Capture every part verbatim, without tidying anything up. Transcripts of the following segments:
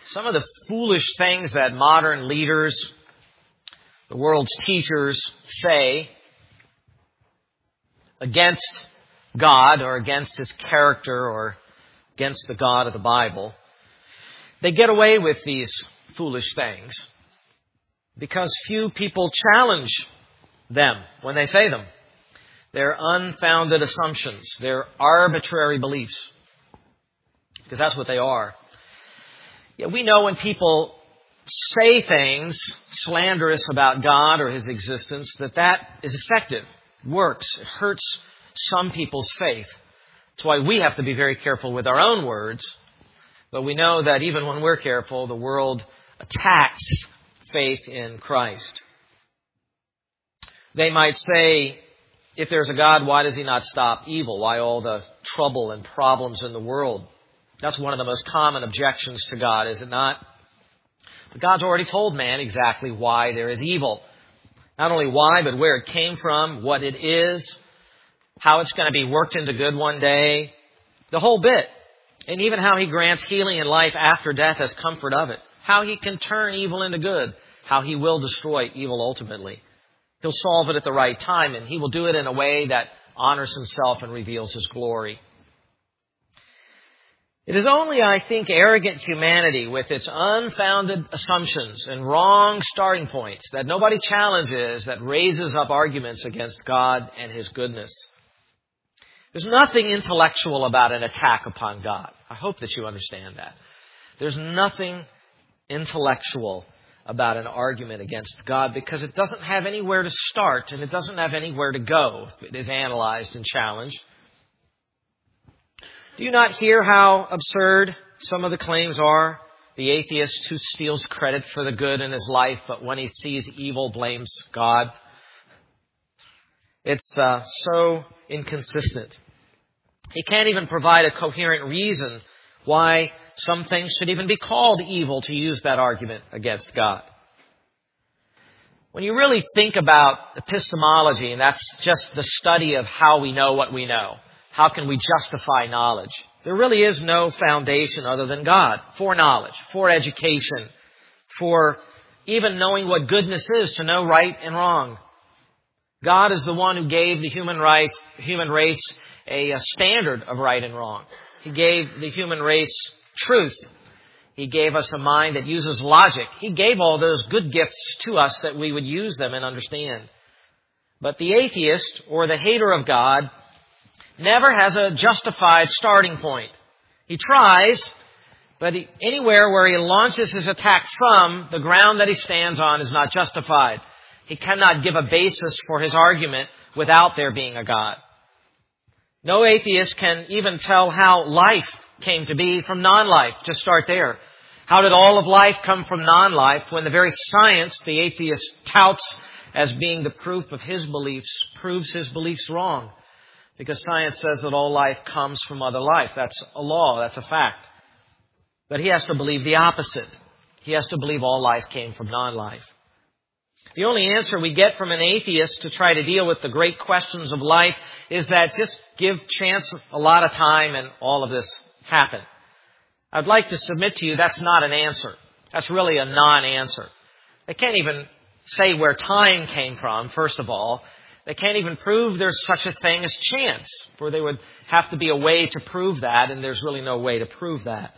some of the foolish things that modern leaders, the world's teachers, say against God or against His character or against the God of the Bible, they get away with these foolish things because few people challenge them when they say them. They're unfounded assumptions. They're arbitrary beliefs. Because that's what they are. Yeah, we know when people say things slanderous about God or His existence, that that is effective, works. It hurts some people's faith. That's why we have to be very careful with our own words. But we know that even when we're careful, the world attacks faith in Christ. They might say, if there's a God, why does He not stop evil? Why all the trouble and problems in the world? That's one of the most common objections to God, is it not? But God's already told man exactly why there is evil. Not only why, but where it came from, what it is, how it's going to be worked into good one day, the whole bit. And even how He grants healing and life after death as comfort of it. How He can turn evil into good. How He will destroy evil ultimately. He'll solve it at the right time, and He will do it in a way that honors Himself and reveals His glory. It is only, I think, arrogant humanity with its unfounded assumptions and wrong starting points that nobody challenges that raises up arguments against God and His goodness. There's nothing intellectual about an attack upon God. I hope that you understand that. There's nothing intellectual about an argument against God because it doesn't have anywhere to start and it doesn't have anywhere to go if it is analyzed and challenged. Do you not hear how absurd some of the claims are? The atheist who steals credit for the good in his life, but when he sees evil, blames God. It's uh, so inconsistent. He can't even provide a coherent reason why some things should even be called evil, to use that argument against God. When you really think about epistemology, and that's just the study of how we know what we know, how can we justify knowledge? There really is no foundation other than God for knowledge, for education, for even knowing what goodness is, to know right and wrong. God is the one who gave the human race, human race a, a standard of right and wrong. He gave the human race truth. He gave us a mind that uses logic. He gave all those good gifts to us that we would use them and understand. But the atheist or the hater of God never has a justified starting point. He tries, but he, anywhere where he launches his attack from, the ground that he stands on is not justified. He cannot give a basis for his argument without there being a God. No atheist can even tell how life came to be from non-life. Just start there. How did all of life come from non-life when the very science the atheist touts as being the proof of his beliefs proves his beliefs wrong? Because science says that all life comes from other life. That's a law. That's a fact. But he has to believe the opposite. He has to believe all life came from non-life. The only answer we get from an atheist to try to deal with the great questions of life is that just give chance a lot of time and all of this happen. I'd like to submit to you that's not an answer. That's really a non-answer. They can't even say where time came from, first of all. They can't even prove there's such a thing as chance, for there would have to be a way to prove that, and there's really no way to prove that.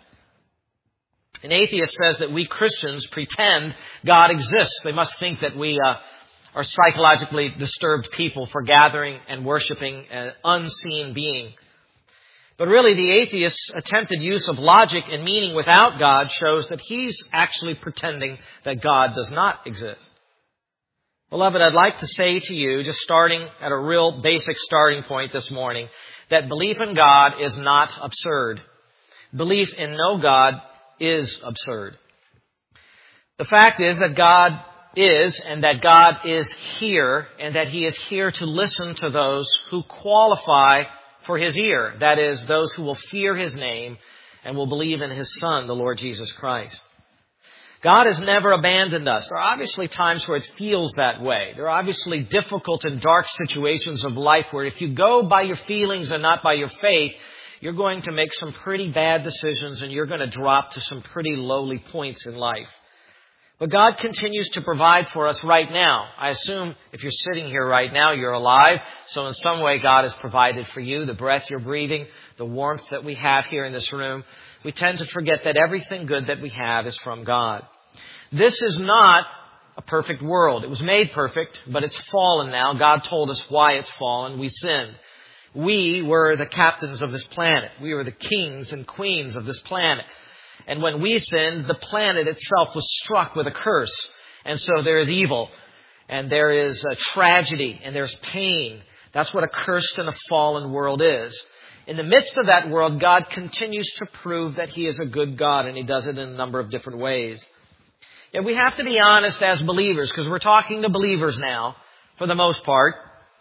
An atheist says that we Christians pretend God exists. They must think that we uh, are psychologically disturbed people for gathering and worshiping an unseen being. But really, the atheist's attempted use of logic and meaning without God shows that he's actually pretending that God does not exist. Beloved, I'd like to say to you, just starting at a real basic starting point this morning, that belief in God is not absurd. Belief in no God is absurd. The fact is that God is, and that God is here, and that He is here to listen to those who qualify for His ear. That is, those who will fear His name and will believe in His Son, the Lord Jesus Christ. God has never abandoned us. There are obviously times where it feels that way. There are obviously difficult and dark situations of life where if you go by your feelings and not by your faith, you're going to make some pretty bad decisions and you're going to drop to some pretty lowly points in life. But God continues to provide for us right now. I assume if you're sitting here right now, you're alive. So in some way, God has provided for you the breath you're breathing, the warmth that we have here in this room. We tend to forget that everything good that we have is from God. This is not a perfect world. It was made perfect, but it's fallen now. God told us why it's fallen. We sinned. We were the captains of this planet. We were the kings and queens of this planet. And when we sinned, the planet itself was struck with a curse. And so there is evil, and there is a tragedy, and there's pain. That's what a cursed and a fallen world is. In the midst of that world, God continues to prove that He is a good God, and He does it in a number of different ways. Yet we have to be honest as believers, because we're talking to believers now, for the most part.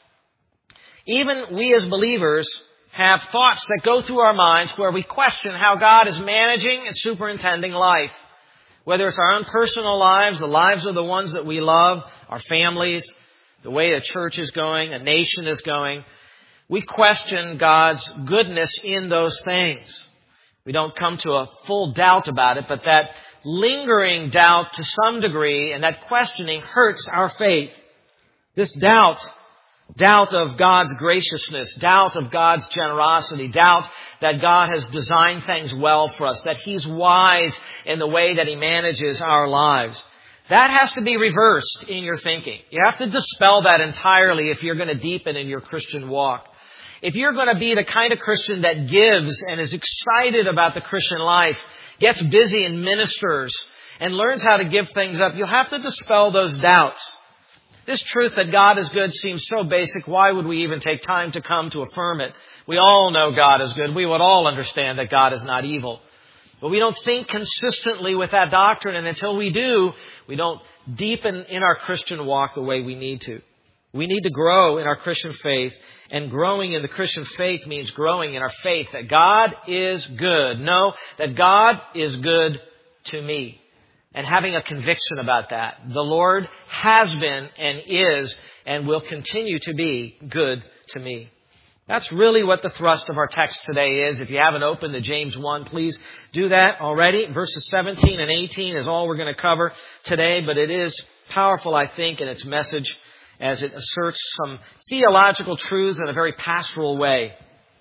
Even we as believers have thoughts that go through our minds where we question how God is managing and superintending life. Whether it's our own personal lives, the lives of the ones that we love, our families, the way a church is going, a nation is going. We question God's goodness in those things. We don't come to a full doubt about it, but that lingering doubt to some degree and that questioning hurts our faith. This doubt Doubt of God's graciousness, doubt of God's generosity, doubt that God has designed things well for us, that He's wise in the way that He manages our lives. That has to be reversed in your thinking. You have to dispel that entirely if you're going to deepen in your Christian walk. If you're going to be the kind of Christian that gives and is excited about the Christian life, gets busy and ministers, and learns how to give things up, you'll have to dispel those doubts. This truth that God is good seems so basic. Why would we even take time to come to affirm it? We all know God is good. We would all understand that God is not evil. But we don't think consistently with that doctrine. And until we do, we don't deepen in our Christian walk the way we need to. We need to grow in our Christian faith. And growing in the Christian faith means growing in our faith that God is good. No, that God is good to me. And having a conviction about that. The Lord has been and is and will continue to be good to me. That's really what the thrust of our text today is. If you haven't opened to James one, please do that already. Verses seventeen and eighteen is all we're going to cover today, but it is powerful, I think, in its message as it asserts some theological truths in a very pastoral way.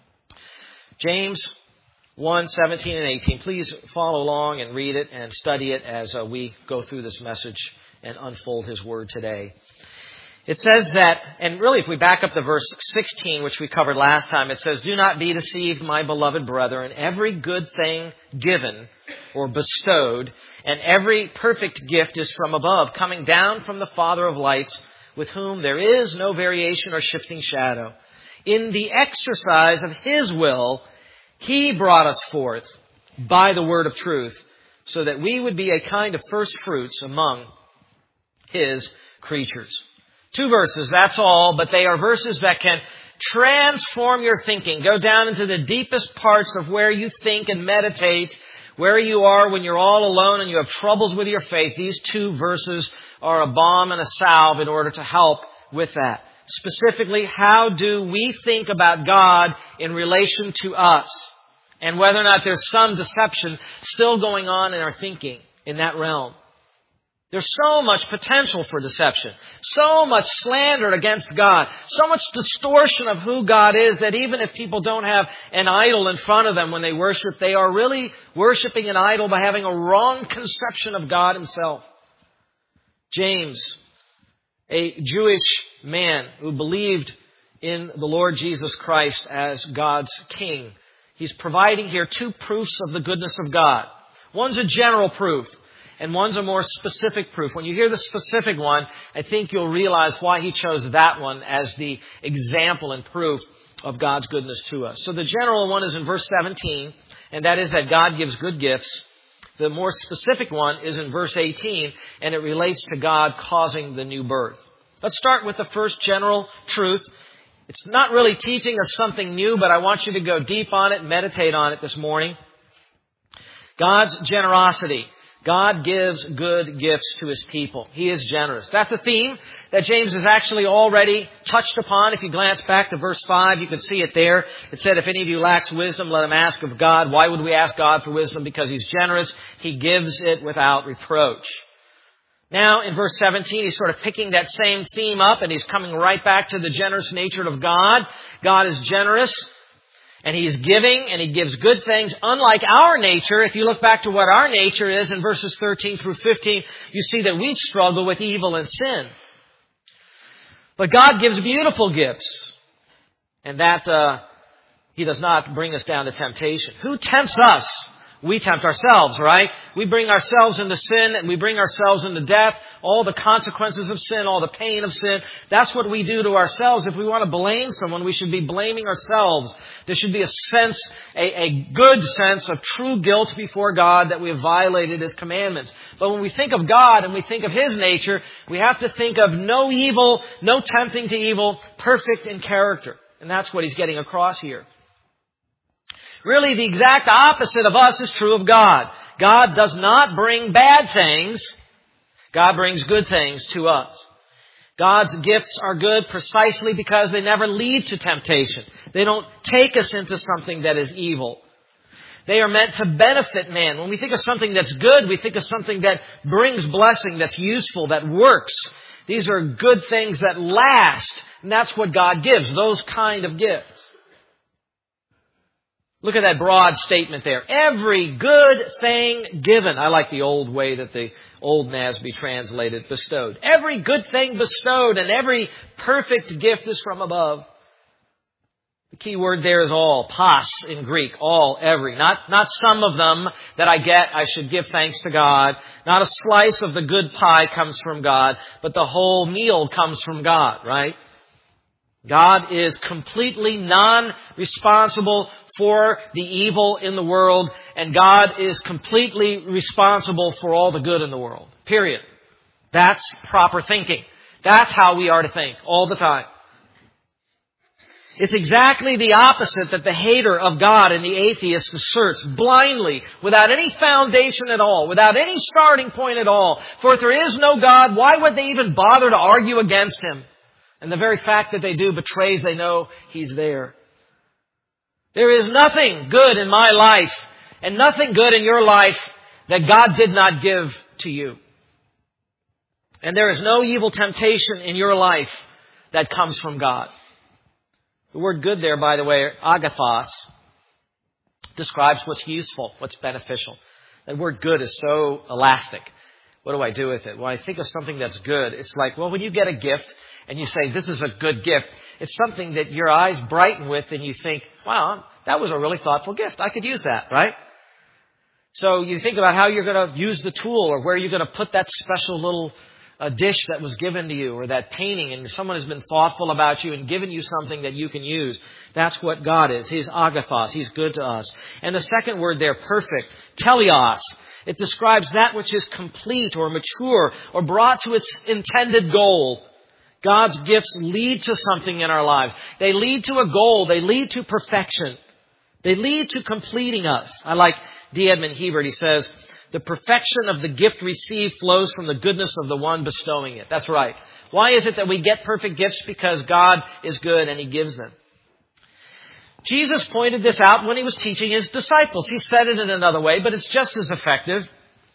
James one, seventeen and eighteen. Please follow along and read it and study it as uh, we go through this message and unfold His Word today. It says that, and really if we back up to verse sixteen, which we covered last time, it says, "Do not be deceived, my beloved brethren. Every good thing given or bestowed and every perfect gift is from above, coming down from the Father of lights, with whom there is no variation or shifting shadow. In the exercise of His will, He brought us forth by the word of truth, so that we would be a kind of first fruits among His creatures." Two verses, that's all, but they are verses that can transform your thinking. Go down into the deepest parts of where you think and meditate, where you are when you're all alone and you have troubles with your faith. These two verses are a balm and a salve in order to help with that. Specifically, how do we think about God in relation to us? And whether or not there's some deception still going on in our thinking in that realm. There's so much potential for deception. So much slander against God. So much distortion of who God is that even if people don't have an idol in front of them when they worship, they are really worshiping an idol by having a wrong conception of God Himself. James, a Jewish man who believed in the Lord Jesus Christ as God's King, he's providing here two proofs of the goodness of God. One's a general proof, and one's a more specific proof. When you hear the specific one, I think you'll realize why he chose that one as the example and proof of God's goodness to us. So the general one is in verse seventeen, and that is that God gives good gifts. The more specific one is in verse eighteen, and it relates to God causing the new birth. Let's start with the first general truth. It's not really teaching us something new, but I want you to go deep on it and meditate on it this morning. God's generosity. God gives good gifts to His people. He is generous. That's a theme that James has actually already touched upon. If you glance back to verse five, you can see it there. It said, if any of you lacks wisdom, let him ask of God. Why would we ask God for wisdom? Because He's generous. He gives it without reproach. Now, in verse seventeen, he's sort of picking that same theme up, and he's coming right back to the generous nature of God. God is generous, and He's giving, and He gives good things. Unlike our nature, if you look back to what our nature is in verses thirteen through fifteen, you see that we struggle with evil and sin. But God gives beautiful gifts, and that uh, He does not bring us down to temptation. Who tempts us? We tempt ourselves, right? We bring ourselves into sin, and we bring ourselves into death. All the consequences of sin, all the pain of sin. That's what we do to ourselves. If we want to blame someone, we should be blaming ourselves. There should be a sense, a, a good sense of true guilt before God that we have violated His commandments. But when we think of God and we think of His nature, we have to think of no evil, no tempting to evil, perfect in character. And that's what he's getting across here. Really, the exact opposite of us is true of God. God does not bring bad things. God brings good things to us. God's gifts are good precisely because they never lead to temptation. They don't take us into something that is evil. They are meant to benefit man. When we think of something that's good, we think of something that brings blessing, that's useful, that works. These are good things that last. And that's what God gives, those kind of gifts. Look at that broad statement there. Every good thing given. I like the old way that the old N A S B translated, bestowed. Every good thing bestowed and every perfect gift is from above. The key word there is all. Pas in Greek. All, every. Not, not some of them that I get, I should give thanks to God. Not a slice of the good pie comes from God, but the whole meal comes from God, right? God is completely non-responsible for the evil in the world, and God is completely responsible for all the good in the world. Period. That's proper thinking. That's how we are to think all the time. It's exactly the opposite that the hater of God and the atheist asserts blindly, without any foundation at all, without any starting point at all. For if there is no God, why would they even bother to argue against Him? And the very fact that they do betrays they know He's there. There is nothing good in my life and nothing good in your life that God did not give to you. And there is no evil temptation in your life that comes from God. The word good there, by the way, agathos, describes what's useful, what's beneficial. That word good is so elastic. What do I do with it? When I think of something that's good, it's like, well, when you get a gift and you say, this is a good gift, it's something that your eyes brighten with and you think, wow, that was a really thoughtful gift. I could use that, right? So you think about how you're going to use the tool or where you're going to put that special little uh, dish that was given to you or that painting, and someone has been thoughtful about you and given you something that you can use. That's what God is. He's agathos. He's good to us. And the second word there, perfect, teleos. It describes that which is complete or mature or brought to its intended goal. God's gifts lead to something in our lives. They lead to a goal. They lead to perfection. They lead to completing us. I like D. Edmund Hebert. He says, the perfection of the gift received flows from the goodness of the one bestowing it. That's right. Why is it that we get perfect gifts? Because God is good and He gives them. Jesus pointed this out when He was teaching His disciples. He said it in another way, but it's just as effective.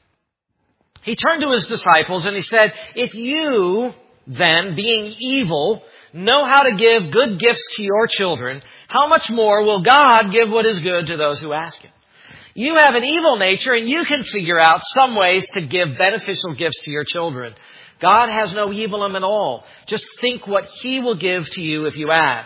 He turned to His disciples and He said, if you then, being evil, know how to give good gifts to your children, how much more will God give what is good to those who ask Him? You have an evil nature and you can figure out some ways to give beneficial gifts to your children. God has no evil in Him at all. Just think what He will give to you if you ask.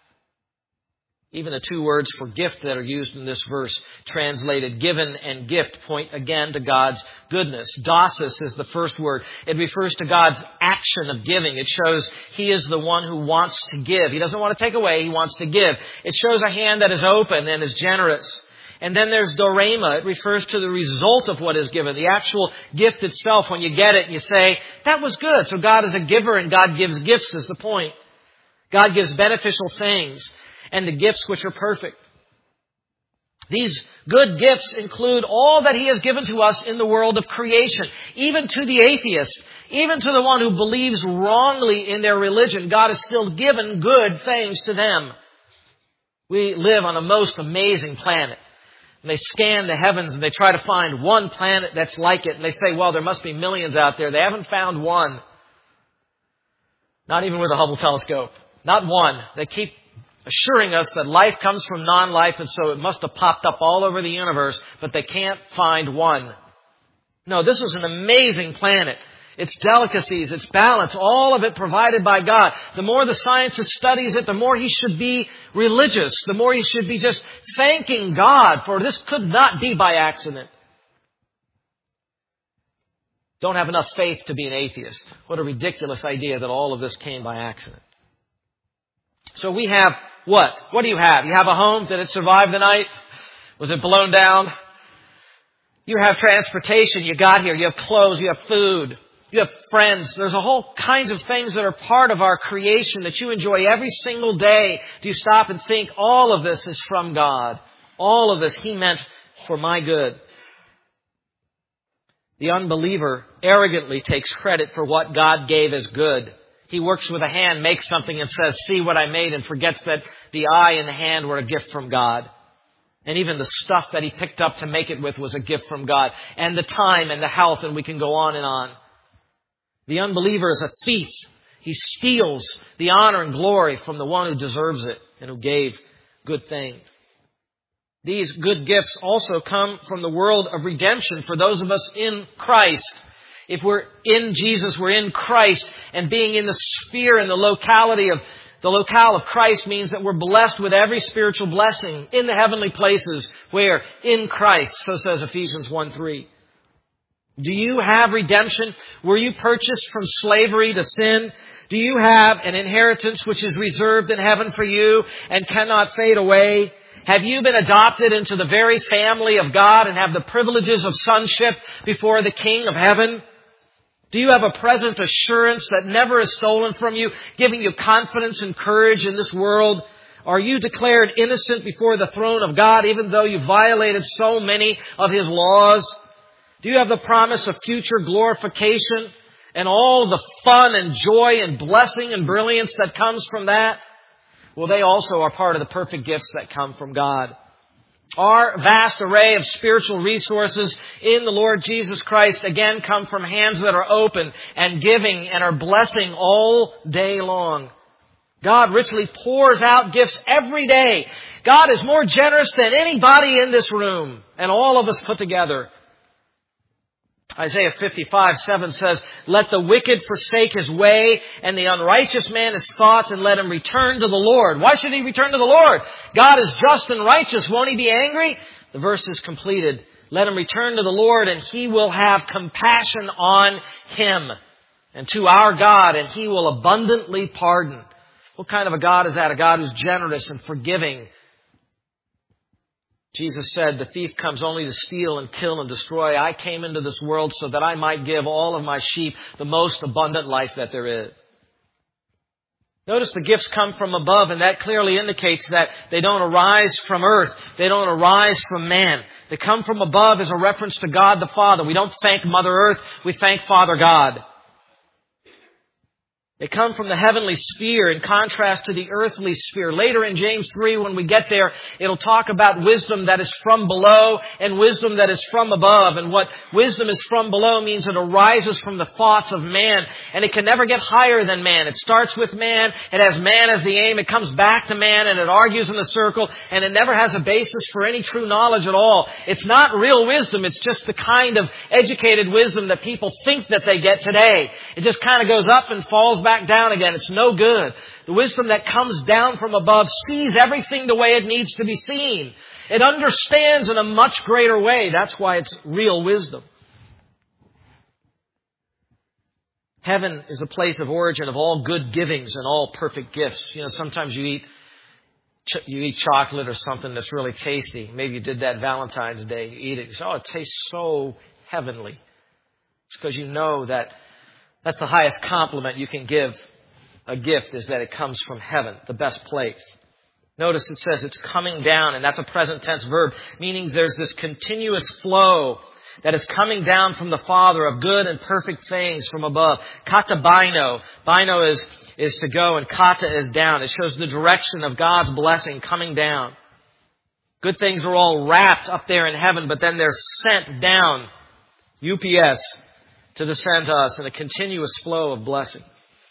Even the two words for gift that are used in this verse, translated given and gift, point again to God's goodness. Dosis is the first word. It refers to God's action of giving. It shows He is the one who wants to give. He doesn't want to take away. He wants to give. It shows a hand that is open and is generous. And then there's dorema. It refers to the result of what is given. The actual gift itself, when you get it, you say, that was good. So God is a giver and God gives gifts is the point. God gives beneficial things. And the gifts which are perfect. These good gifts include all that He has given to us in the world of creation. Even to the atheist, even to the one who believes wrongly in their religion, God has still given good things to them. We live on a most amazing planet. And they scan the heavens and they try to find one planet that's like it. And they say, well, there must be millions out there. They haven't found one. Not even with the Hubble telescope. Not one. They keep assuring us that life comes from non-life, and so it must have popped up all over the universe, but they can't find one. No, this is an amazing planet. Its delicacies, its balance, all of it provided by God. The more the scientist studies it, the more he should be religious. The more he should be just thanking God, for this could not be by accident. Don't have enough faith to be an atheist. What a ridiculous idea that all of this came by accident. So we have what? What do you have? You have a home. Did it survive the night? Was it blown down? You have transportation. You got here. You have clothes. You have food. You have friends. There's a whole kinds of things that are part of our creation that you enjoy every single day. Do you stop and think all of this is from God? All of this He meant for my good. The unbeliever arrogantly takes credit for what God gave as good. He works with a hand, makes something and says, see what I made, and forgets that the eye and the hand were a gift from God. And even the stuff that he picked up to make it with was a gift from God. And the time and the health, and we can go on and on. The unbeliever is a thief. He steals the honor and glory from the one who deserves it and who gave good things. These good gifts also come from the world of redemption for those of us in Christ. If we're in Jesus, we're in Christ, and being in the sphere and the locality of the locale of Christ means that we're blessed with every spiritual blessing in the heavenly places where in Christ, so says Ephesians one three. Do you have redemption? Were you purchased from slavery to sin? Do you have an inheritance which is reserved in heaven for you and cannot fade away? Have you been adopted into the very family of God and have the privileges of sonship before the King of heaven? Do you have a present assurance that never is stolen from you, giving you confidence and courage in this world? Are you declared innocent before the throne of God, even though you violated so many of His laws? Do you have the promise of future glorification and all the fun and joy and blessing and brilliance that comes from that? Well, they also are part of the perfect gifts that come from God. Our vast array of spiritual resources in the Lord Jesus Christ again come from hands that are open and giving and are blessing all day long. God richly pours out gifts every day. God is more generous than anybody in this room and all of us put together. Isaiah fifty-five seven says, let the wicked forsake his way and the unrighteous man his thoughts, and let him return to the Lord. Why should he return to the Lord? God is just and righteous. Won't He be angry? The verse is completed. Let him return to the Lord and He will have compassion on him, and to our God, and He will abundantly pardon. What kind of a God is that? A God who's generous and forgiving. Jesus said, the thief comes only to steal and kill and destroy. I came into this world so that I might give all of my sheep the most abundant life that there is. Notice the gifts come from above, and that clearly indicates that they don't arise from earth. They don't arise from man. They come from above as a reference to God the Father. We don't thank Mother Earth, we thank Father God. They come from the heavenly sphere in contrast to the earthly sphere. Later in James three, when we get there, it'll talk about wisdom that is from below and wisdom that is from above. And what wisdom is from below means it arises from the thoughts of man, and it can never get higher than man. It starts with man, it has man as the aim, it comes back to man, and it argues in the circle, and it never has a basis for any true knowledge at all. It's not real wisdom, it's just the kind of educated wisdom that people think that they get today. It just kind of goes up and falls back back down again. It's no good. The wisdom that comes down from above sees everything the way it needs to be seen. It understands in a much greater way. That's why it's real wisdom. Heaven is the place of origin of all good givings and all perfect gifts. You know, sometimes you eat you eat chocolate or something that's really tasty. Maybe you did that Valentine's Day. You eat it. You say, oh, it tastes so heavenly. It's because you know that that's the highest compliment you can give a gift, is that it comes from heaven, the best place. Notice it says it's coming down, and that's a present tense verb, meaning there's this continuous flow that is coming down from the Father of good and perfect things from above. Kata bino. Bino is, is to go, and kata is down. It shows the direction of God's blessing coming down. Good things are all wrapped up there in heaven, but then they're sent down, U P S, to descend to us in a continuous flow of blessing.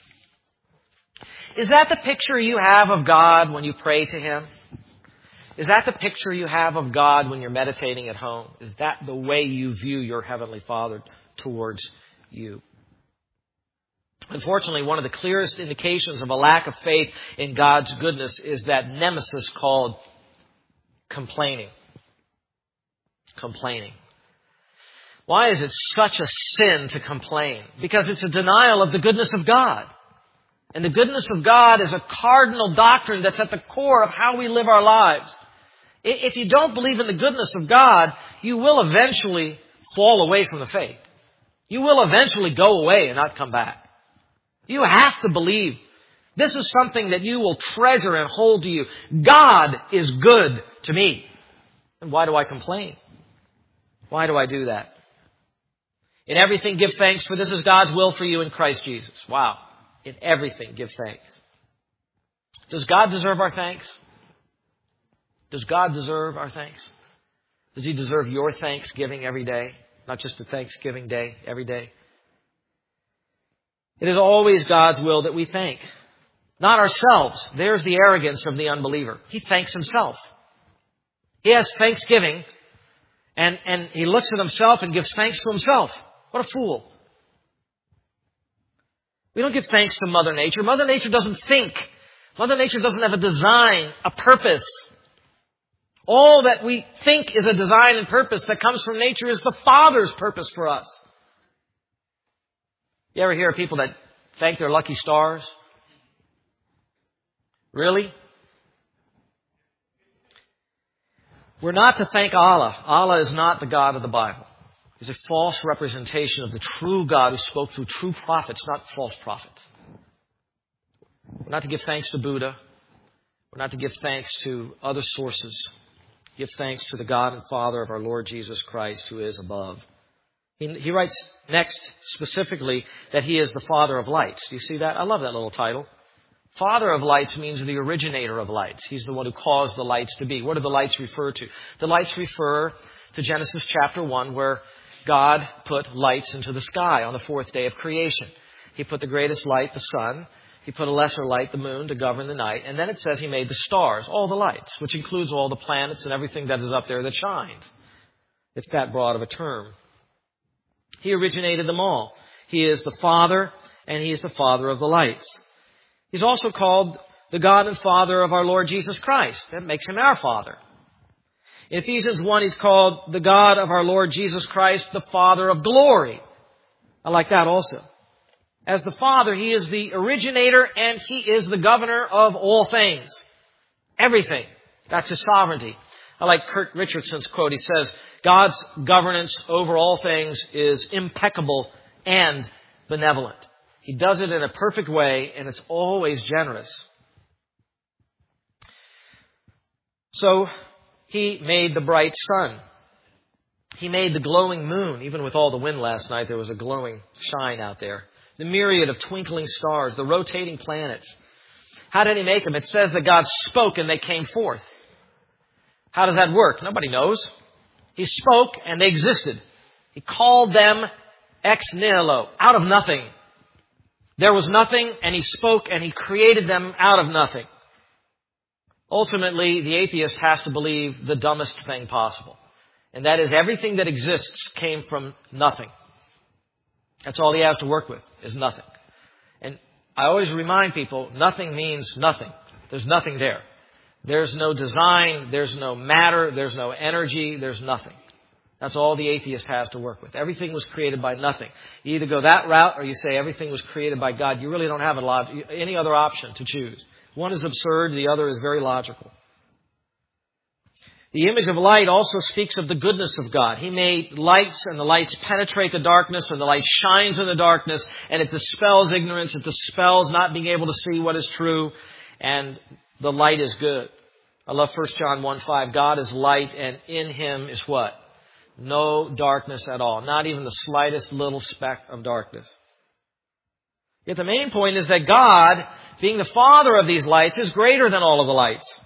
Is that the picture you have of God when you pray to Him? Is that the picture you have of God when you're meditating at home? Is that the way you view your Heavenly Father towards you? Unfortunately, one of the clearest indications of a lack of faith in God's goodness is that nemesis called complaining. Complaining. Why is it such a sin to complain? Because it's a denial of the goodness of God. And the goodness of God is a cardinal doctrine that's at the core of how we live our lives. If you don't believe in the goodness of God, you will eventually fall away from the faith. You will eventually go away and not come back. You have to believe. This is something that you will treasure and hold to you. God is good to me. And why do I complain? Why do I do that? In everything give thanks, for this is God's will for you in Christ Jesus. Wow. In everything give thanks. Does God deserve our thanks? Does God deserve our thanks? Does He deserve your thanksgiving every day? Not just a Thanksgiving day, every day. It is always God's will that we thank. Not ourselves. There's the arrogance of the unbeliever. He thanks himself. He has thanksgiving, and, and he looks at himself and gives thanks to himself. What a fool. We don't give thanks to Mother Nature. Mother Nature doesn't think. Mother Nature doesn't have a design, a purpose. All that we think is a design and purpose that comes from nature is the Father's purpose for us. You ever hear of people that thank their lucky stars? Really? We're not to thank Allah. Allah is not the God of the Bible. He's a false representation of the true God who spoke through true prophets, not false prophets. We're not to give thanks to Buddha. We're not to give thanks to other sources. Give thanks to the God and Father of our Lord Jesus Christ, who is above. He, he writes next specifically that He is the Father of lights. Do you see that? I love that little title. Father of lights means the originator of lights. He's the one who caused the lights to be. What do the lights refer to? The lights refer to Genesis chapter one, where God put lights into the sky on the fourth day of creation. He put the greatest light, the sun. He put a lesser light, the moon, to govern the night. And then it says He made the stars, all the lights, which includes all the planets and everything that is up there that shines. It's that broad of a term. He originated them all. He is the Father, and He is the Father of the lights. He's also called the God and Father of our Lord Jesus Christ. That makes Him our Father. In Ephesians one, He's called the God of our Lord Jesus Christ, the Father of glory. I like that also. As the Father, He is the originator and He is the governor of all things. Everything. That's His sovereignty. I like Kurt Richardson's quote. He says, God's governance over all things is impeccable and benevolent. He does it in a perfect way, and it's always generous. So, He made the bright sun. He made the glowing moon. Even with all the wind last night, there was a glowing shine out there. The myriad of twinkling stars, the rotating planets. How did He make them? It says that God spoke and they came forth. How does that work? Nobody knows. He spoke and they existed. He called them ex nihilo, out of nothing. There was nothing, and He spoke and He created them out of nothing. Ultimately, the atheist has to believe the dumbest thing possible. And that is, everything that exists came from nothing. That's all he has to work with, is nothing. And I always remind people, nothing means nothing. There's nothing there. There's no design, there's no matter, there's no energy, there's nothing. That's all the atheist has to work with. Everything was created by nothing. You either go that route or you say everything was created by God. You really don't have a lot, any other option to choose. One is absurd, the other is very logical. The image of light also speaks of the goodness of God. He made lights, and the lights penetrate the darkness, and the light shines in the darkness, and it dispels ignorance, it dispels not being able to see what is true, and the light is good. I love First John one five. God is light, and in Him is what? No darkness at all. Not even the slightest little speck of darkness. Yet the main point is that God, being the Father of these lights, is greater than all of the lights.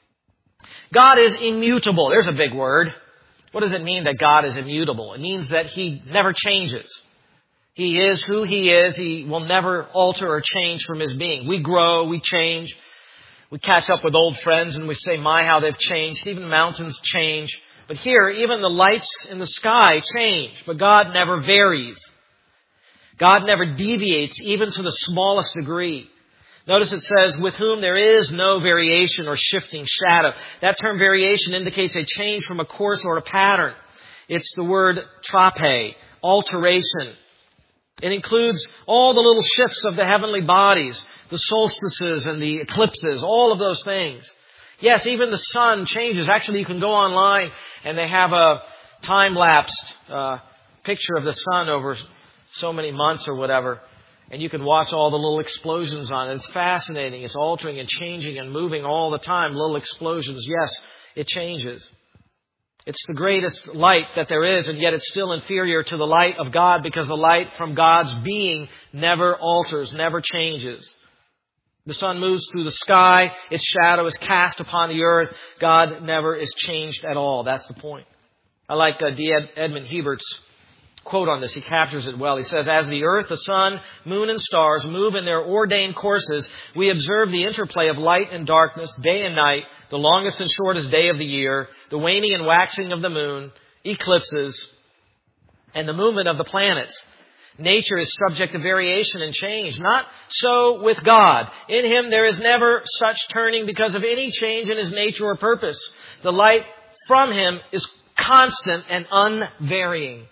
God is immutable. There's a big word. What does it mean that God is immutable? It means that He never changes. He is who He is. He will never alter or change from His being. We grow, we change. We catch up with old friends and we say, my, how they've changed. Even mountains change. But here, even the lights in the sky change. But God never varies. God never deviates, even to the smallest degree. Notice it says, with whom there is no variation or shifting shadow. That term variation indicates a change from a course or a pattern. It's the word trape, alteration. It includes all the little shifts of the heavenly bodies, the solstices and the eclipses, all of those things. Yes, even the sun changes. Actually, you can go online and they have a time-lapsed uh, picture of the sun over so many months or whatever. And you can watch all the little explosions on it. It's fascinating. It's altering and changing and moving all the time. Little explosions. Yes, it changes. It's the greatest light that there is, and yet it's still inferior to the light of God because the light from God's being never alters, never changes. The sun moves through the sky. Its shadow is cast upon the earth. God never is changed at all. That's the point. I like uh, D. Ed- Edmund Hebert's quote on this. He captures it well. He says, as the earth, the sun, moon, and stars move in their ordained courses, we observe the interplay of light and darkness, day and night, the longest and shortest day of the year, the waning and waxing of the moon, eclipses, and the movement of the planets. Nature is subject to variation and change. Not so with God. In Him there is never such turning because of any change in His nature or purpose. The light from Him is constant and unvarying.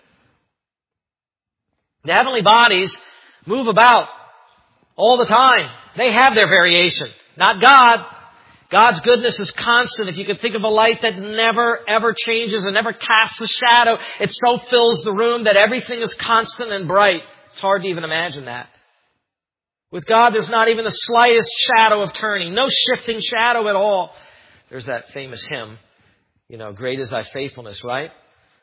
The heavenly bodies move about all the time. They have their variation. Not God. God's goodness is constant. If you could think of a light that never, ever changes and never casts a shadow, it so fills the room that everything is constant and bright. It's hard to even imagine that. With God, there's not even the slightest shadow of turning. No shifting shadow at all. There's that famous hymn, you know, great is thy faithfulness, right?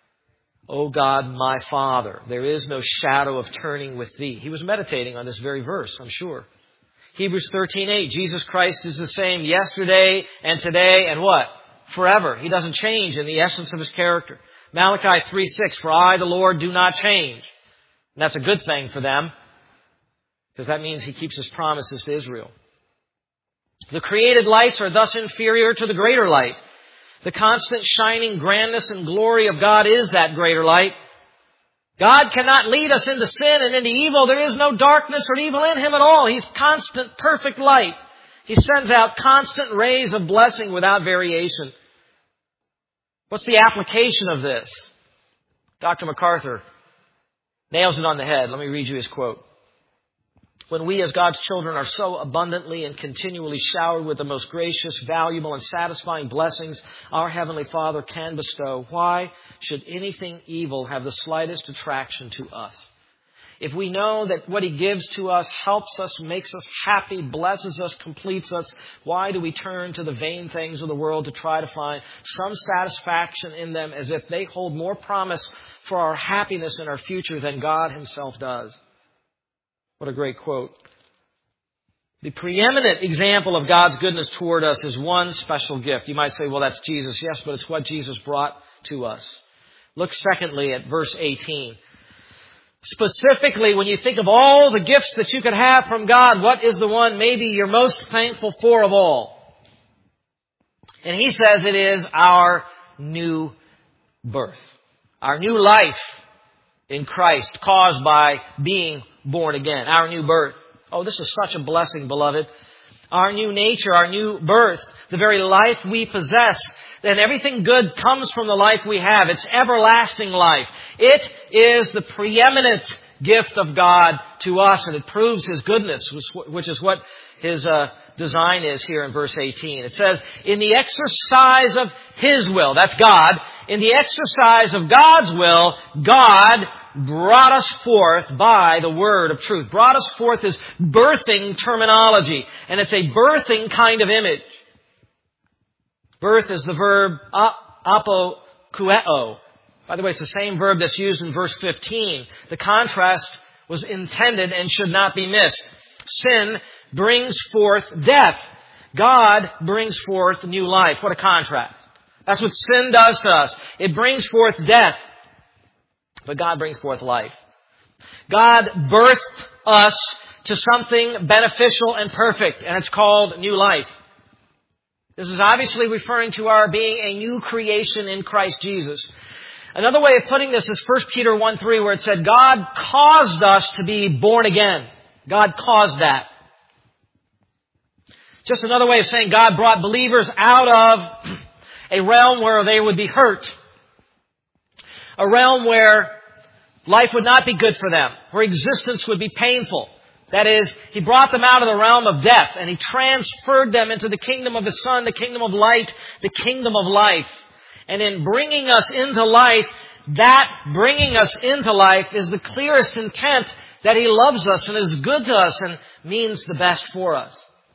O God, my Father, there is no shadow of turning with thee. He was meditating on this very verse, I'm sure. Hebrews thirteen eight, Jesus Christ is the same yesterday and today and what? Forever. He doesn't change in the essence of His character. Malachi three six, for I, the Lord, do not change. And that's a good thing for them, because that means He keeps His promises to Israel. The created lights are thus inferior to the greater light. The constant shining grandness and glory of God is that greater light. God cannot lead us into sin and into evil. There is no darkness or evil in Him at all. He's constant, perfect light. He sends out constant rays of blessing without variation. What's the application of this? Doctor MacArthur nails it on the head. Let me read you his quote. When we as God's children are so abundantly and continually showered with the most gracious, valuable, and satisfying blessings our Heavenly Father can bestow, why should anything evil have the slightest attraction to us? If we know that what He gives to us helps us, makes us happy, blesses us, completes us, why do we turn to the vain things of the world to try to find some satisfaction in them as if they hold more promise for our happiness and our future than God Himself does? What a great quote. The preeminent example of God's goodness toward us is one special gift. You might say, well, that's Jesus. Yes, but it's what Jesus brought to us. Look secondly at verse eighteen. Specifically, when you think of all the gifts that you could have from God, what is the one maybe you're most thankful for of all? And he says it is our new birth. Our new life in Christ caused by being born again. Our new birth. Oh, this is such a blessing, beloved. Our new nature, our new birth, the very life we possess, then everything good comes from the life we have. It's everlasting life. It is the preeminent gift of God to us, and it proves His goodness, which is what His uh, design is here in verse eighteen. It says, in the exercise of His will, that's God, in the exercise of God's will, God brought us forth by the word of truth. Brought us forth is birthing terminology, and it's a birthing kind of image. Birth is the verb apokueo. By the way, it's the same verb that's used in verse fifteen. The contrast was intended and should not be missed. Sin brings forth death. God brings forth new life. What a contrast. That's what sin does to us. It brings forth death. But God brings forth life. God birthed us to something beneficial and perfect, and it's called new life. This is obviously referring to our being a new creation in Christ Jesus. Another way of putting this is First Peter one three, where it said, God caused us to be born again. God caused that. Just another way of saying God brought believers out of a realm where they would be hurt. A realm where life would not be good for them, where existence would be painful. That is, He brought them out of the realm of death and He transferred them into the kingdom of His Son, the kingdom of light, the kingdom of life. And in bringing us into life, that bringing us into life is the clearest intent that He loves us and is good to us and means the best for us.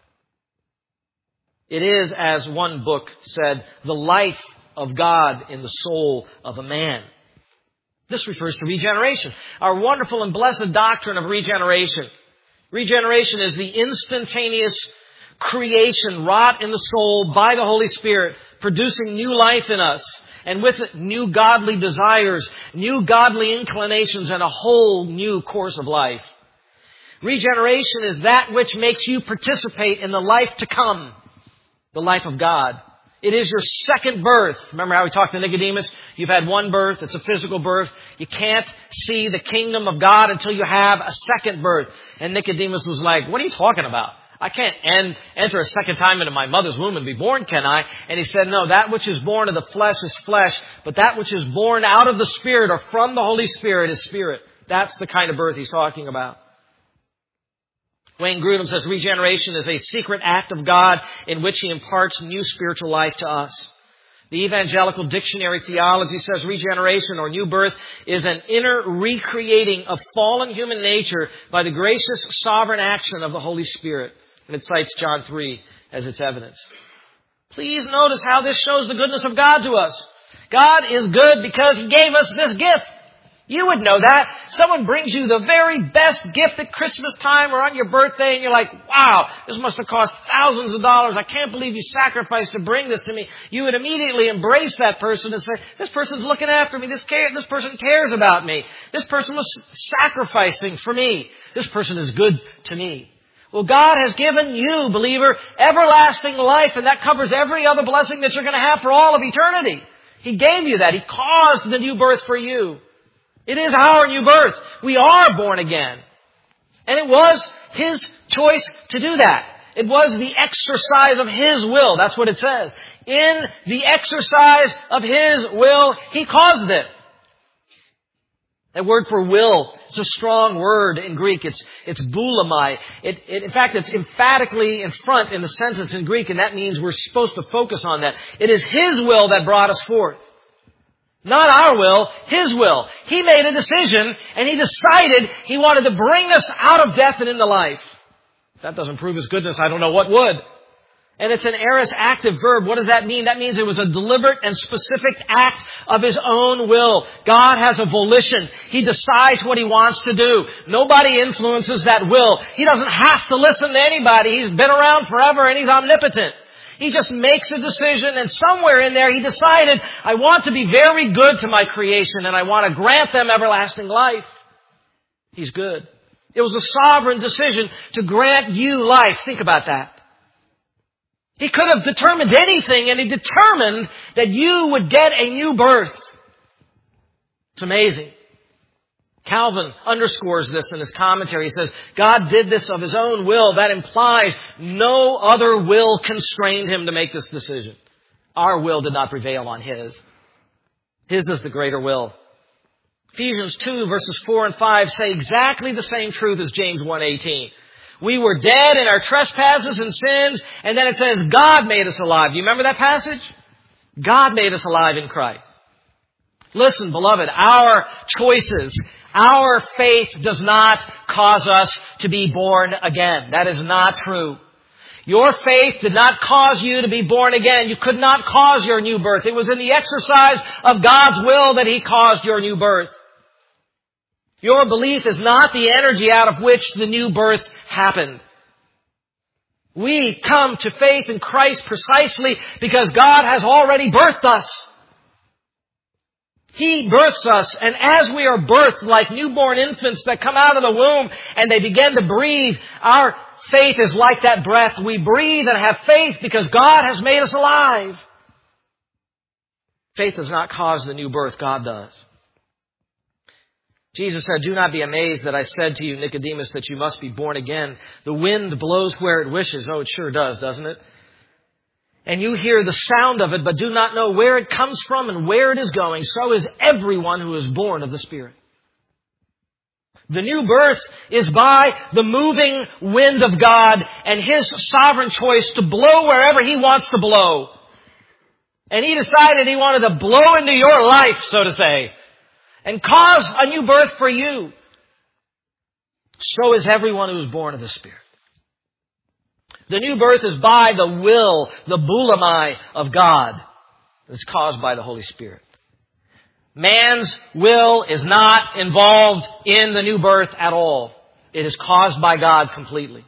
It is, as one book said, the life of God in the soul of a man. This refers to regeneration. Our wonderful and blessed doctrine of regeneration. Regeneration is the instantaneous creation wrought in the soul by the Holy Spirit, producing new life in us, and with it new godly desires, new godly inclinations, and a whole new course of life. Regeneration is that which makes you participate in the life to come, the life of God. It is your second birth. Remember how we talked to Nicodemus? You've had one birth. It's a physical birth. You can't see the kingdom of God until you have a second birth. And Nicodemus was like, what are you talking about? I can't end, enter a second time into my mother's womb and be born, can I? And he said, no, that which is born of the flesh is flesh, but that which is born out of the Spirit or from the Holy Spirit is spirit. That's the kind of birth he's talking about. Wayne Grudem says regeneration is a secret act of God in which He imparts new spiritual life to us. The Evangelical Dictionary Theology says regeneration or new birth is an inner recreating of fallen human nature by the gracious sovereign action of the Holy Spirit. And it cites John three as its evidence. Please notice how this shows the goodness of God to us. God is good because He gave us this gift. You would know that. Someone brings you the very best gift at Christmas time or on your birthday and you're like, wow, this must have cost thousands of dollars. I can't believe you sacrificed to bring this to me. You would immediately embrace that person and say, this person's looking after me. This, care, this person cares about me. This person was sacrificing for me. This person is good to me. Well, God has given you, believer, everlasting life, and that covers every other blessing that you're going to have for all of eternity. He gave you that. He caused the new birth for you. It is our new birth. We are born again. And it was His choice to do that. It was the exercise of His will. That's what it says. In the exercise of His will, He caused it. That word for will, it's a strong word in Greek. It's, it's boulamai. It, it, in fact, it's emphatically in front in the sentence in Greek, and that means we're supposed to focus on that. It is His will that brought us forth. Not our will, His will. He made a decision and He decided He wanted to bring us out of death and into life. If that doesn't prove His goodness, I don't know what would. And it's an aorist active verb. What does that mean? That means it was a deliberate and specific act of His own will. God has a volition. He decides what He wants to do. Nobody influences that will. He doesn't have to listen to anybody. He's been around forever and He's omnipotent. He just makes a decision, and somewhere in there He decided, I want to be very good to my creation and I want to grant them everlasting life. He's good. It was a sovereign decision to grant you life. Think about that. He could have determined anything, and He determined that you would get a new birth. It's amazing. Calvin underscores this in his commentary. He says, God did this of His own will. That implies no other will constrained Him to make this decision. Our will did not prevail on His. His is the greater will. Ephesians two verses four and five say exactly the same truth as James one eighteen. We were dead in our trespasses and sins, and then it says God made us alive. Do you remember that passage? God made us alive in Christ. Listen, beloved, our choices, our faith does not cause us to be born again. That is not true. Your faith did not cause you to be born again. You could not cause your new birth. It was in the exercise of God's will that He caused your new birth. Your belief is not the energy out of which the new birth happened. We come to faith in Christ precisely because God has already birthed us. He births us, and as we are birthed like newborn infants that come out of the womb and they begin to breathe, our faith is like that breath. We breathe and have faith because God has made us alive. Faith does not cause the new birth, God does. Jesus said, "Do not be amazed that I said to you, Nicodemus, that you must be born again. The wind blows where it wishes." Oh, it sure does, doesn't it? "And you hear the sound of it, but do not know where it comes from and where it is going. So is everyone who is born of the Spirit." The new birth is by the moving wind of God and His sovereign choice to blow wherever He wants to blow. And He decided He wanted to blow into your life, so to say, and cause a new birth for you. So is everyone who is born of the Spirit. The new birth is by the will, the boulomai of God. It's caused by the Holy Spirit. Man's will is not involved in the new birth at all. It is caused by God completely.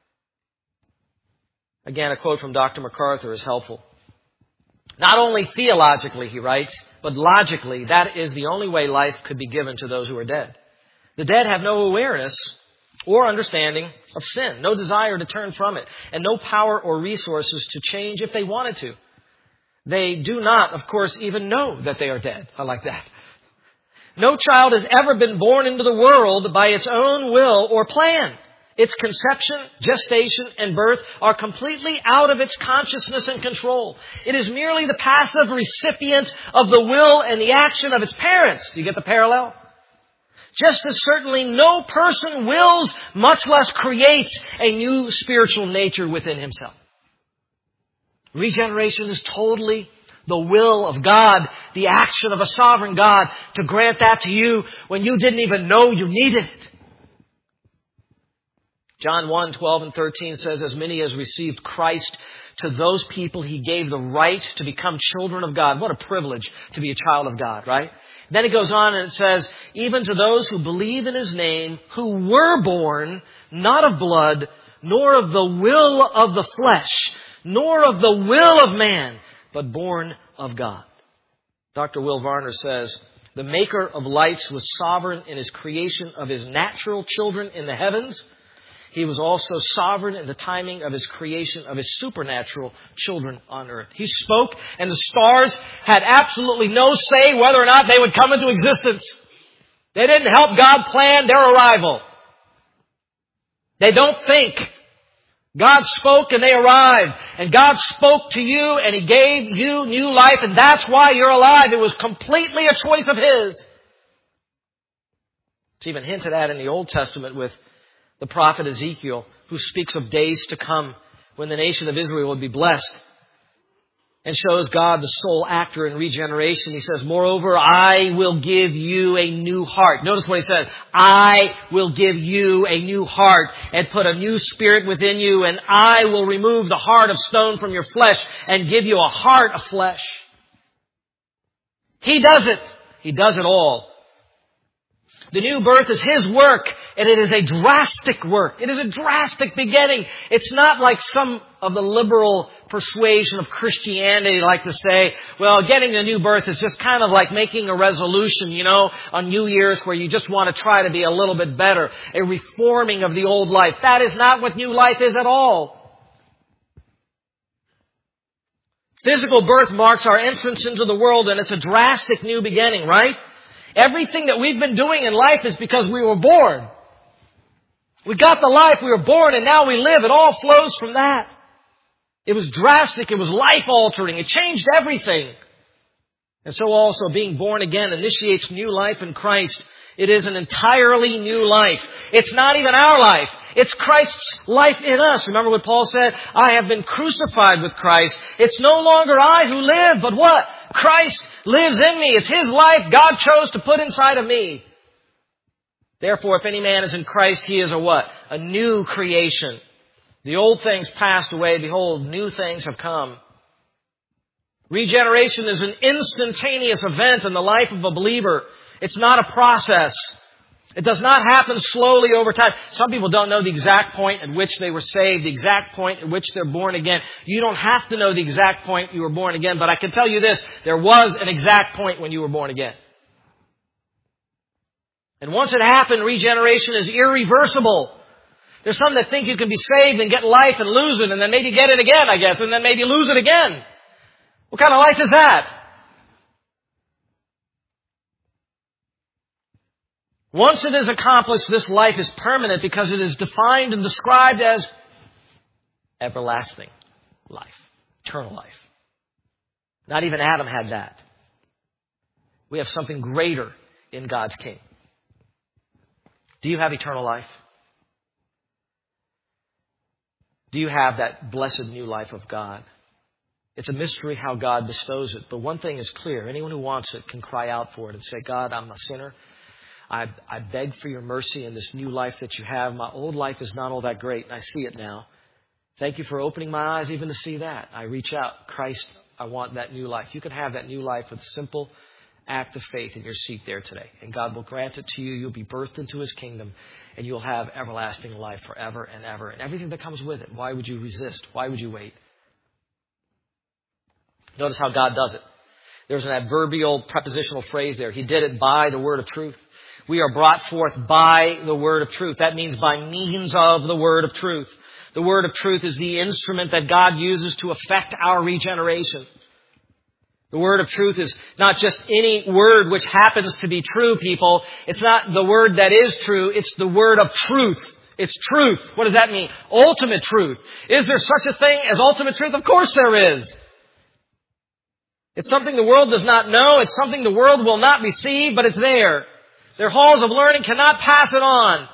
Again, a quote from Doctor MacArthur is helpful. "Not only theologically," he writes, "but logically, that is the only way life could be given to those who are dead. The dead have no awareness or understanding of sin, no desire to turn from it, and no power or resources to change if they wanted to. They do not, of course, even know that they are dead." I like that. "No child has ever been born into the world by its own will or plan. Its conception, gestation, and birth are completely out of its consciousness and control. It is merely the passive recipient of the will and the action of its parents." Do you get the parallel? "Just as certainly no person wills, much less creates, a new spiritual nature within himself." Regeneration is totally the will of God, the action of a sovereign God to grant that to you when you didn't even know you needed it. John one, twelve and thirteen says, "As many as received Christ, to those people He gave the right to become children of God." What a privilege to be a child of God, right? Then it goes on and it says, "Even to those who believe in His name, who were born not of blood, nor of the will of the flesh, nor of the will of man, but born of God." Doctor Will Varner says, "The Maker of lights was sovereign in His creation of His natural children in the heavens. He was also sovereign in the timing of His creation of His supernatural children on earth." He spoke, and the stars had absolutely no say whether or not they would come into existence. They didn't help God plan their arrival. They don't think. God spoke and they arrived. And God spoke to you and He gave you new life, and that's why you're alive. It was completely a choice of His. It's even hinted at in the Old Testament with the prophet Ezekiel, who speaks of days to come when the nation of Israel will be blessed, and shows God the sole actor in regeneration. He says, "Moreover, I will give you a new heart." Notice what He says. "I will give you a new heart and put a new spirit within you, and I will remove the heart of stone from your flesh and give you a heart of flesh." He does it. He does it all. The new birth is His work, and it is a drastic work. It is a drastic beginning. It's not like some of the liberal persuasion of Christianity like to say, well, getting a new birth is just kind of like making a resolution, you know, on New Year's where you just want to try to be a little bit better, a reforming of the old life. That is not what new life is at all. Physical birth marks our entrance into the world, and it's a drastic new beginning, right? Everything that we've been doing in life is because we were born. We got the life, we were born, and now we live. It all flows from that. It was drastic. It was life-altering. It changed everything. And so also being born again initiates new life in Christ. It is an entirely new life. It's not even our life. It's Christ's life in us. Remember what Paul said? "I have been crucified with Christ. It's no longer I who live, but what? Christ lives in me." It's His life God chose to put inside of me. Therefore, if any man is in Christ, he is a what? A new creation. The old things passed away. Behold, new things have come. Regeneration is an instantaneous event in the life of a believer. It's not a process. It does not happen slowly over time. Some people don't know the exact point at which they were saved, the exact point at which they're born again. You don't have to know the exact point you were born again, but I can tell you this, there was an exact point when you were born again. And once it happened, regeneration is irreversible. There's some that think you can be saved and get life and lose it, and then maybe get it again, I guess, and then maybe lose it again. What kind of life is that? Once it is accomplished, this life is permanent because it is defined and described as everlasting life, eternal life. Not even Adam had that. We have something greater in God's King. Do you have eternal life? Do you have that blessed new life of God? It's a mystery how God bestows it. But one thing is clear. Anyone who wants it can cry out for it and say, God, I'm a sinner. I, I beg for your mercy in this new life that you have. My old life is not all that great, and I see it now. Thank you for opening my eyes even to see that. I reach out. Christ, I want that new life. You can have that new life with a simple act of faith in your seat there today. And God will grant it to you. You'll be birthed into His kingdom, and you'll have everlasting life forever and ever. And everything that comes with it. Why would you resist? Why would you wait? Notice how God does it. There's an adverbial prepositional phrase there. He did it by the word of truth. We are brought forth by the word of truth. That means by means of the word of truth. The word of truth is the instrument that God uses to effect our regeneration. The word of truth is not just any word which happens to be true, people. It's not the word that is true. It's the word of truth. It's truth. What does that mean? Ultimate truth. Is there such a thing as ultimate truth? Of course there is. It's something the world does not know. It's something the world will not receive, but it's there. Their halls of learning cannot pass it on.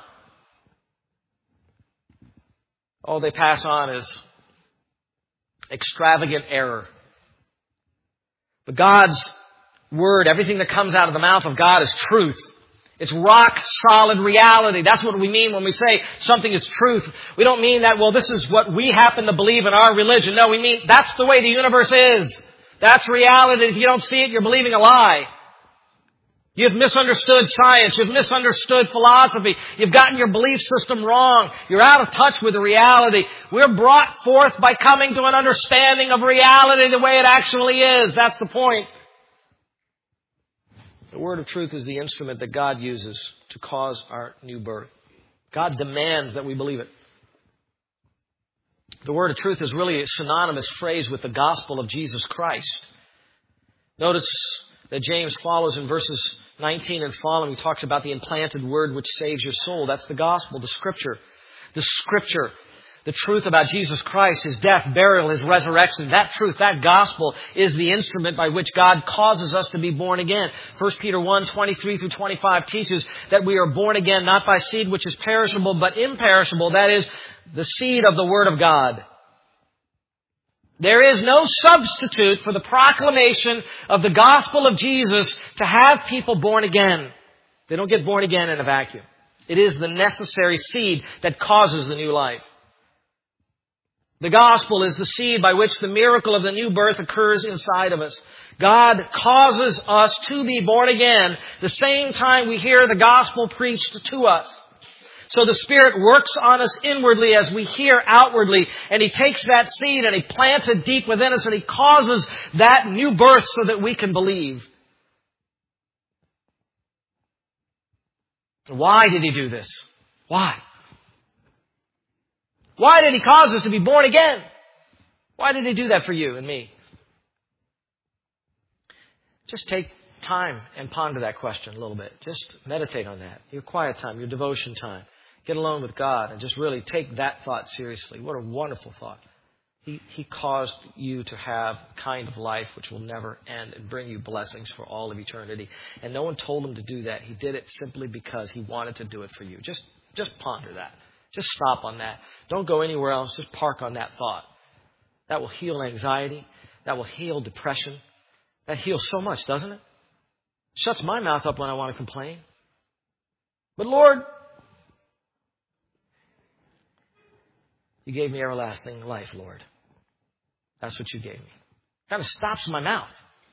All they pass on is extravagant error. But God's word, everything that comes out of the mouth of God is truth. It's rock solid reality. That's what we mean when we say something is truth. We don't mean that, well, this is what we happen to believe in our religion. No, we mean that's the way the universe is. That's reality. If you don't see it, you're believing a lie. You've misunderstood science. You've misunderstood philosophy. You've gotten your belief system wrong. You're out of touch with the reality. We're brought forth by coming to an understanding of reality the way it actually is. That's the point. The word of truth is the instrument that God uses to cause our new birth. God demands that we believe it. The word of truth is really a synonymous phrase with the gospel of Jesus Christ. Notice that James follows in verses nineteen and following. He talks about the implanted word which saves your soul. That's the gospel, the scripture. The scripture, the truth about Jesus Christ, His death, burial, His resurrection. That truth, that gospel is the instrument by which God causes us to be born again. First Peter one, twenty-three through twenty-five teaches that we are born again not by seed which is perishable but imperishable. That is the seed of the Word of God. There is no substitute for the proclamation of the gospel of Jesus to have people born again. They don't get born again in a vacuum. It is the necessary seed that causes the new life. The gospel is the seed by which the miracle of the new birth occurs inside of us. God causes us to be born again the same time we hear the gospel preached to us. So the Spirit works on us inwardly as we hear outwardly. And He takes that seed and He plants it deep within us and He causes that new birth so that we can believe. Why did He do this? Why? Why did He cause us to be born again? Why did He do that for you and me? Just take time and ponder that question a little bit. Just meditate on that. Your quiet time, your devotion time. Get alone with God and just really take that thought seriously. What a wonderful thought. He, he caused you to have a kind of life which will never end and bring you blessings for all of eternity. And no one told Him to do that. He did it simply because He wanted to do it for you. Just, just ponder that. Just stop on that. Don't go anywhere else. Just park on that thought. That will heal anxiety. That will heal depression. That heals so much, doesn't it? Shuts my mouth up when I want to complain. But Lord, You gave me everlasting life, Lord. That's what you gave me. Kind of stops in my mouth.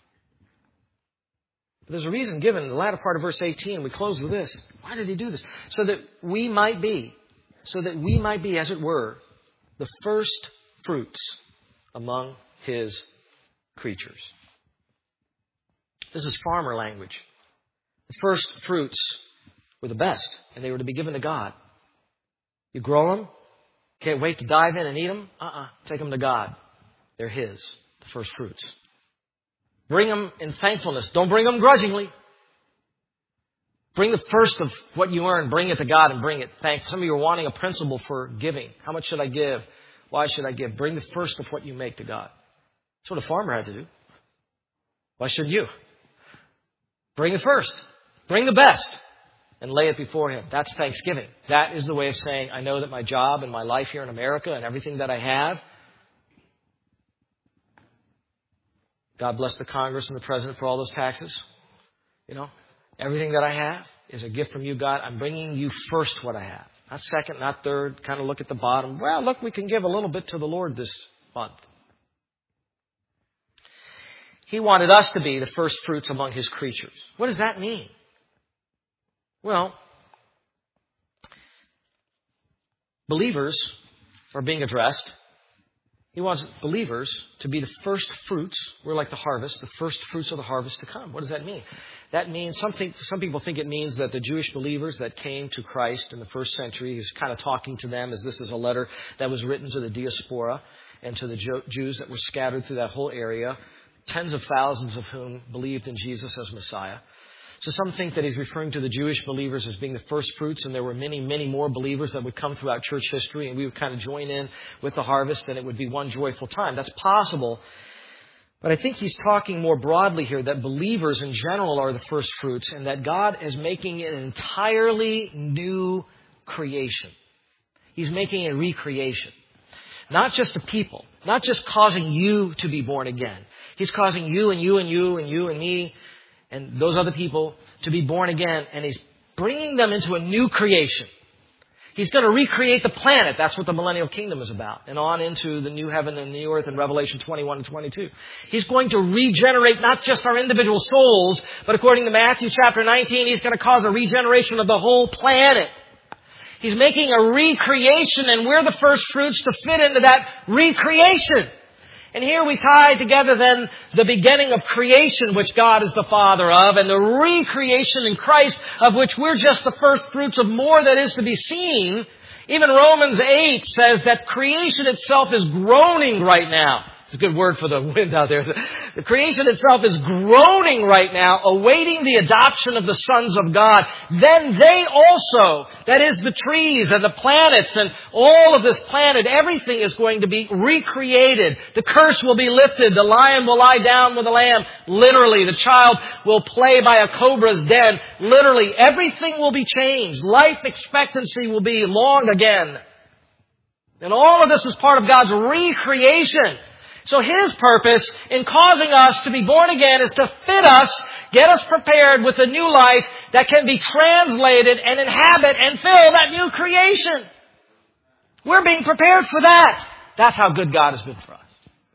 But there's a reason given in the latter part of verse eighteen. We close with this. Why did he do this? So that we might be, so that we might be, as it were, the first fruits among his creatures. This is farmer language. The first fruits were the best, and they were to be given to God. You grow them, can't wait to dive in and eat them? Uh-uh. Take them to God. They're his, the first fruits. Bring them in thankfulness. Don't bring them grudgingly. Bring the first of what you earn, bring it to God and bring it thank. Some of you are wanting a principle for giving. How much should I give? Why should I give? Bring the first of what you make to God. That's what a farmer had to do. Why shouldn't you? Bring the first. Bring the best. And lay it before him. That's thanksgiving. That is the way of saying, I know that my job and my life here in America and everything that I have, God bless the Congress and the President for all those taxes. You know, everything that I have is a gift from you, God. I'm bringing you first what I have. Not second, not third. Kind of look at the bottom. Well, look, we can give a little bit to the Lord this month. He wanted us to be the first fruits among his creatures. What does that mean? Well, believers are being addressed. He wants believers to be the first fruits. We're like the harvest, the first fruits of the harvest to come. What does that mean? That means something. Some people think it means that the Jewish believers that came to Christ in the first century, he's kind of talking to them as this is a letter that was written to the diaspora and to the Jews that were scattered through that whole area, tens of thousands of whom believed in Jesus as Messiah. So some think that he's referring to the Jewish believers as being the first fruits, and there were many, many more believers that would come throughout church history, and we would kind of join in with the harvest, and it would be one joyful time. That's possible. But I think he's talking more broadly here that believers in general are the first fruits, and that God is making an entirely new creation. He's making a recreation. Not just a people, not just causing you to be born again. He's causing you and you and you and you and me and those other people to be born again, and he's bringing them into a new creation. He's going to recreate the planet. That's what the millennial kingdom is about. And on into the new heaven and new earth in Revelation twenty-one and twenty-two. He's going to regenerate not just our individual souls, but according to Matthew chapter nineteen, he's going to cause a regeneration of the whole planet. He's making a recreation, and we're the first fruits to fit into that recreation. And here we tie together then the beginning of creation, which God is the Father of, and the recreation in Christ, of which we're just the first fruits of more that is to be seen. Even Romans eight says that creation itself is groaning right now. It's a good word for the wind out there. The creation itself is groaning right now, awaiting the adoption of the sons of God. Then they also, that is the trees and the planets and all of this planet, everything is going to be recreated. The curse will be lifted. The lion will lie down with the lamb. Literally, the child will play by a cobra's den. Literally, everything will be changed. Life expectancy will be long again. And all of this is part of God's recreation. So his purpose in causing us to be born again is to fit us, get us prepared with a new life that can be translated and inhabit and fill that new creation. We're being prepared for that. That's how good God has been for us.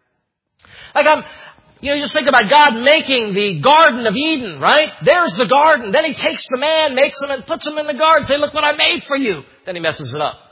Like I'm, you know, you just think about God making the Garden of Eden, right? There's the garden. Then he takes the man, makes him and puts him in the garden. Say, look what I made for you. Then he messes it up.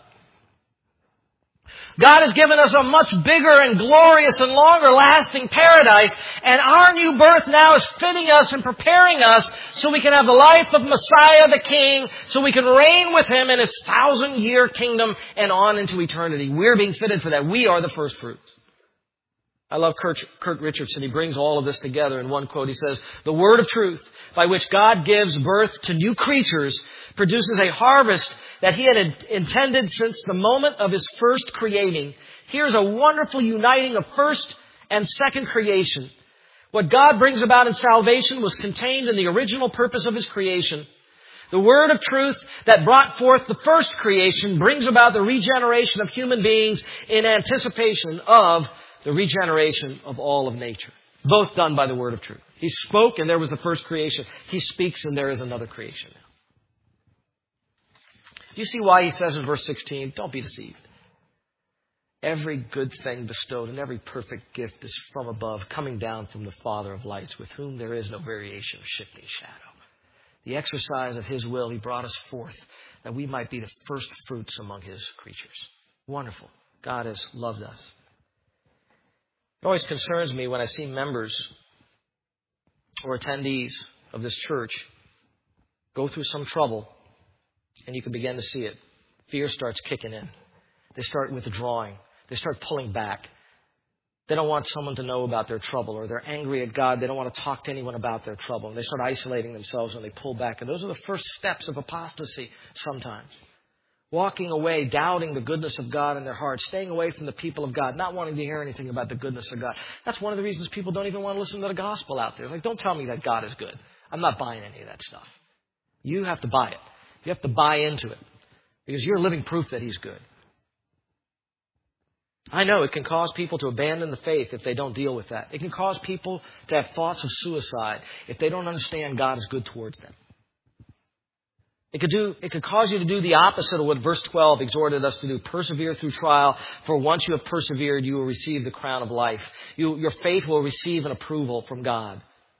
God has given us a much bigger and glorious and longer lasting paradise, and our new birth now is fitting us and preparing us so we can have the life of Messiah the King, so we can reign with him in his thousand year kingdom and on into eternity. We're being fitted for that. We are the first fruits. I love Kurt, Kurt Richardson. He brings all of this together in one quote. He says, the word of truth by which God gives birth to new creatures produces a harvest that he had intended since the moment of his first creating. Here's a wonderful uniting of first and second creation. What God brings about in salvation was contained in the original purpose of his creation. The word of truth that brought forth the first creation brings about the regeneration of human beings in anticipation of the regeneration of all of nature. Both done by the word of truth. He spoke and there was the first creation. He speaks and there is another creation now. Do you see why he says in verse sixteen, don't be deceived? Every good thing bestowed and every perfect gift is from above, coming down from the Father of lights, with whom there is no variation or shifting shadow. The exercise of His will, He brought us forth that we might be the first fruits among His creatures. Wonderful. God has loved us. It always concerns me when I see members or attendees of this church go through some trouble, and you can begin to see it. Fear starts kicking in. They start withdrawing. They start pulling back. They don't want someone to know about their trouble, or they're angry at God. They don't want to talk to anyone about their trouble. And they start isolating themselves and they pull back. And those are the first steps of apostasy sometimes. Walking away, doubting the goodness of God in their hearts, staying away from the people of God, not wanting to hear anything about the goodness of God. That's one of the reasons people don't even want to listen to the gospel out there. Like, don't tell me that God is good. I'm not buying any of that stuff. You have to buy it. You have to buy into it, because you're living proof that He's good. I know it can cause people to abandon the faith if they don't deal with that. It can cause people to have thoughts of suicide if they don't understand God is good towards them. It could do, it could cause you to do the opposite of what verse twelve exhorted us to do. Persevere through trial, for once you have persevered, you will receive the crown of life. You, your faith will receive an approval from God.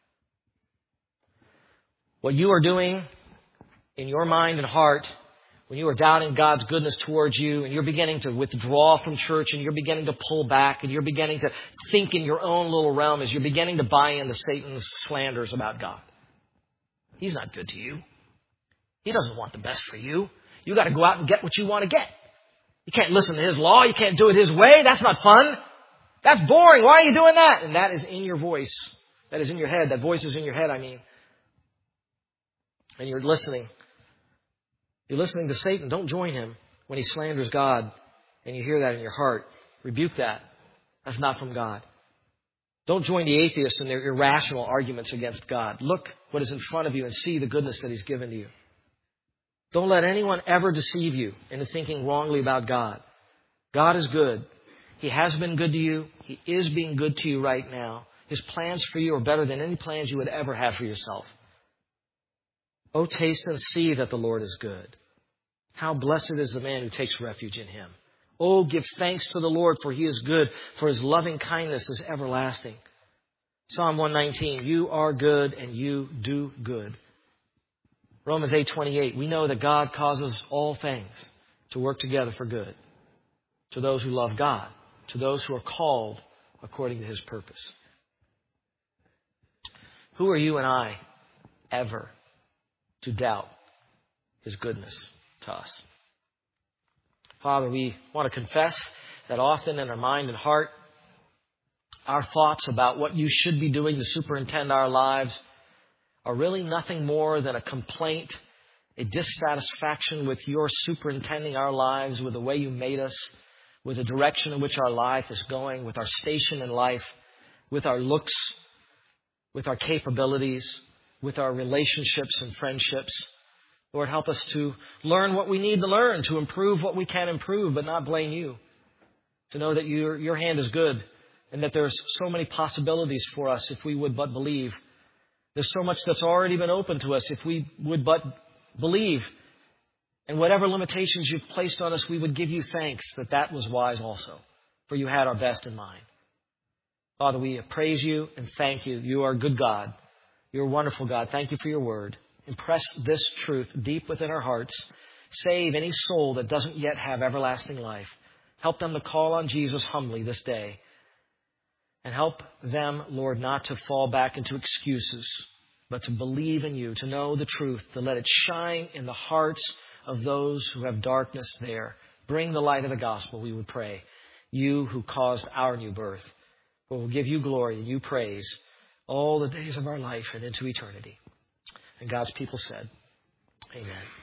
What you are doing in your mind and heart, when you are doubting God's goodness towards you, and you're beginning to withdraw from church, and you're beginning to pull back, and you're beginning to think in your own little realm, as you're beginning to buy into Satan's slanders about God. He's not good to you. He doesn't want the best for you. You got to go out and get what you want to get. You can't listen to His law. You can't do it His way. That's not fun. That's boring. Why are you doing that? And that is in your voice. That is in your head. That voice is in your head, I mean. And you're listening. You're listening to Satan. Don't join him when he slanders God and you hear that in your heart. Rebuke that. That's not from God. Don't join the atheists in their irrational arguments against God. Look what is in front of you and see the goodness that He's given to you. Don't let anyone ever deceive you into thinking wrongly about God. God is good. He has been good to you. He is being good to you right now. His plans for you are better than any plans you would ever have for yourself. Oh, taste and see that the Lord is good. How blessed is the man who takes refuge in Him. Oh, give thanks to the Lord, for He is good, for His loving kindness is everlasting. Psalm one nineteen, you are good and you do good. Romans eight twenty-eight, we know that God causes all things to work together for good, to those who love God, to those who are called according to His purpose. Who are you and I ever to doubt His goodness to us? Father, we want to confess that often in our mind and heart, our thoughts about what You should be doing to superintend our lives are really nothing more than a complaint, a dissatisfaction with Your superintending our lives, with the way You made us, with the direction in which our life is going, with our station in life, with our looks, with our capabilities, with our relationships and friendships. Lord, help us to learn what we need to learn, to improve what we can improve, but not blame You. To know that your, your hand is good and that there's so many possibilities for us if we would but believe. There's so much that's already been open to us if we would but believe. And whatever limitations You've placed on us, we would give You thanks that that was wise also, for You had our best in mind. Father, we praise You and thank You. You are a good God. You're a wonderful God. Thank You for Your word. Impress this truth deep within our hearts. Save any soul that doesn't yet have everlasting life. Help them to call on Jesus humbly this day. And help them, Lord, not to fall back into excuses, but to believe in You, to know the truth, to let it shine in the hearts of those who have darkness there. Bring the light of the gospel, we would pray. You who caused our new birth. We will give You glory and You praise all the days of our life and into eternity. And God's people said, amen.